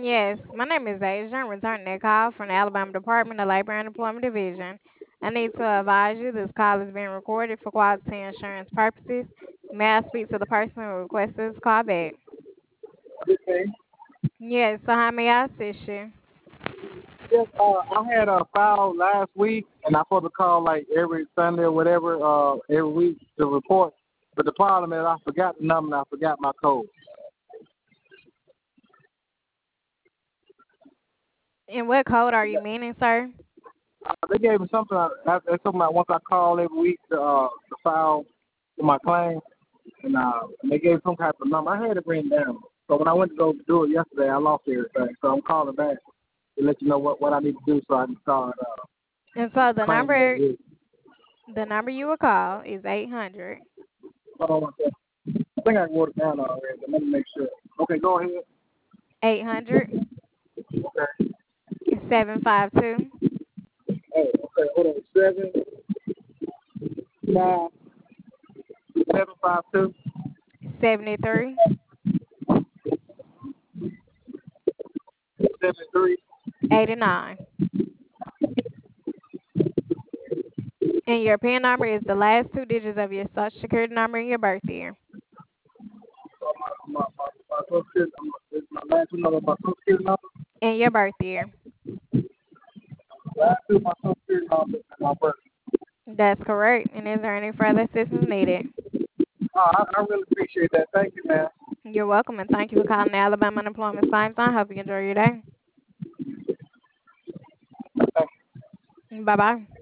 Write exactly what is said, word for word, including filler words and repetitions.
Yes, my name is Asia. I'm returning a call from the Alabama Department of Labor and Employment Division. I need to advise you this call is being recorded for quality insurance purposes. May I speak to the person who requested this call back? Okay. Yes, so how may I assist you? Yes, uh, I had a file last week, and I supposed to call like every Sunday or whatever, uh, every week to report. But the problem is I forgot the number and I forgot my code. And what code are you meaning, sir? Uh, they gave me something. uh, That's that's something like once I call every week to, uh, to file for my claim, and uh, and they gave some type of number. I had it written down. So when I went to go do it yesterday, I lost everything. So I'm calling back to let you know what, what I need to do so I can start uh, And so the claiming number every week. the number you will call is eight hundred Hold on one second. I think I wrote it down already, but let me make sure. Okay, go ahead. eight hundred Okay. seven five two Oh, okay, hold on. Seven five seven five two seventy three seven three. eighty nine. And your PIN number is the last two digits of your social security number and your birth year. So my my my, my social security number is my last two number, my social security number. And your birth year. Last two my social security number and my birth. That's correct. And is there any further assistance needed? Oh, I, I really appreciate that. Thank you, man. You're welcome, and thank you for calling the Alabama Unemployment Claims. I hope you enjoy your day. Thank you. Bye bye.